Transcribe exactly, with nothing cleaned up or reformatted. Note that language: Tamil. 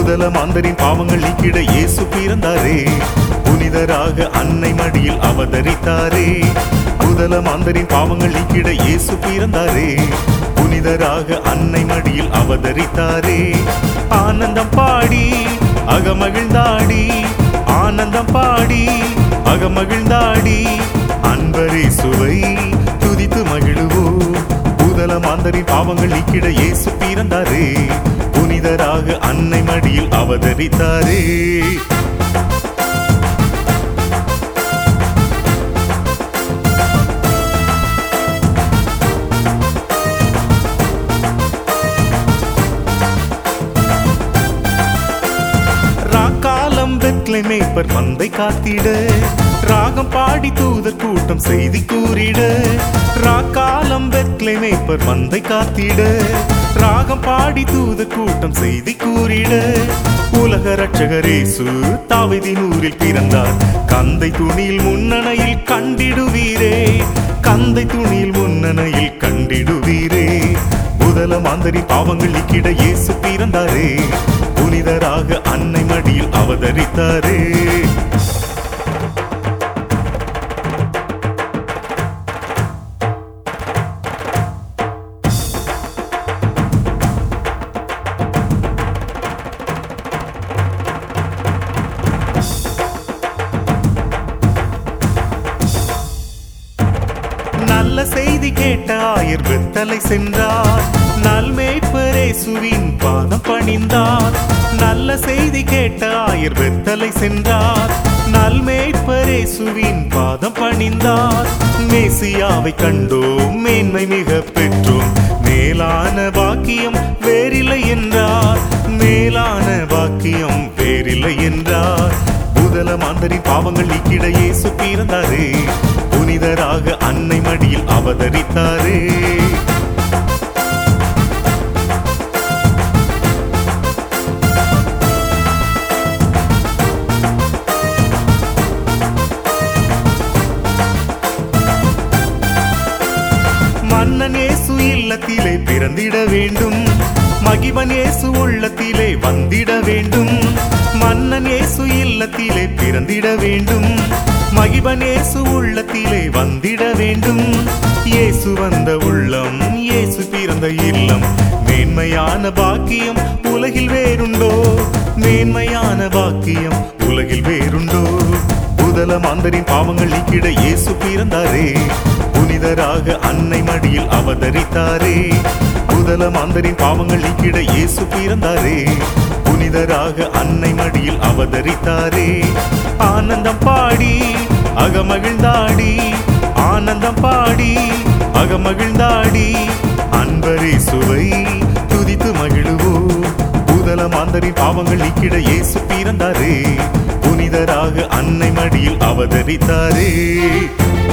முதல மாந்தரின் பாவங்கள் நீக்கிட இயேசு பிறந்தாரே, புனிதராக அன்னை மடியில் அவதரித்தாரே. முதல மாந்தரின் பாவங்கள் நீக்கிட இயேசு பிறந்தாரே, புனிதராக அன்னை மடியில் அவதரித்தாரே. ஆனந்தம் பாடி அகமகிழ்ந்தாடி, ஆனந்தம் பாடி அகமகிழ்ந்தாடி, அன்பரே சுவை துதித்து மகிழுவோம். முதல மாந்தரின் பாவங்கள் நீக்கிட இயேசு பிறந்தாரே, புனிதராக அன்னை மடியில் அவதரித்தாரே. மேய்ப்பர் மந்தை காத்திட, ராகம் பாடி தூதர் கூட்டம் செய்தி கூறிட. ராக்காலம் பெத்லை மேய்ப்பர் மந்தை காத்திட, ராகம் பாடி தூதர் கூட்டம் செய்தி கூறிட. உலக ரட்சகர் இயேசு தாவீதின் ஊரில் பிறந்தார், கந்தை துணியில் முன்னணையில் கண்டிடுவீரே, கந்தை துணியில் முன்னணையில் கண்டிடுவீரே. முதல மாந்தரின் பாவங்கள் நீக்கிட இயேசு பிறந்தாரே, புனிதராக அன்னை மடியில் அவதரித்தாரே. நல்ல செய்தி கேட்ட ஆயர் பெத்தலை சென்றார், நல்மேய்ப்பர் இயேசுவின் பாதம் பணிந்தார். நல்ல செய்தி கேட்ட ஆயர் பெத்தலை சென்றார், நல்மேய்ப்பர் இயேசுவின் பாதம் பணிந்தார். மேசியாவை கண்டோம், மேன்மை மிக பெற்றோம், மேலான பாக்கியம் வேறில்லை என்றார், மேலான பாக்கியம் வேறில்லை என்றார். முதல மாந்தரின் பாவங்கள் நீக்கிட இயேசு பிறந்தாரே, புனிதராக அன்னை மடியில் அவதரித்தாரே. மன்னன் இயேசு இல்லத்திலே பிறந்திட வேண்டும், மகிமன் இயேசு உள்ளத்திலே வந்திட வேண்டும். மன்னன் இயேசு இல்லத்திலே பிறந்திட வேண்டும், மகிமன் இயேசு உள்ளத்திலே வந்திட வேண்டும். இயேசு வந்த உள்ளம், இயேசு பிறந்த இல்லம், மேன்மையான பாக்கியம் உலகில் வேறுண்டோ, மேன்மையான பாக்கியம் உலகில் வேறுண்டோ. முதல மாந்தரின் பாவங்கள் நீக்கிட இயேசு பிறந்தாரே, புனிதராக அன்னை மடியில் அவதரித்தாரே. முதல மாந்தரின் பாவங்கள் நீக்கிட இயேசு பிறந்தாரே, புனிதராக அன்னை மடியில் அவதரித்தாரே. ஆனந்தம் பாடி அகமகிழ்ந்தாடி, ஆனந்தம் பாடி அகமகிழ்ந்தாடி, அன்பரே சுவை துதித்து மகிழுவோம். முதல மாந்தரின் பாவங்கள் நீக்கிட இயேசு பிறந்தாரே, புனிதராக அன்னை மடியில் அவதரித்தாரே.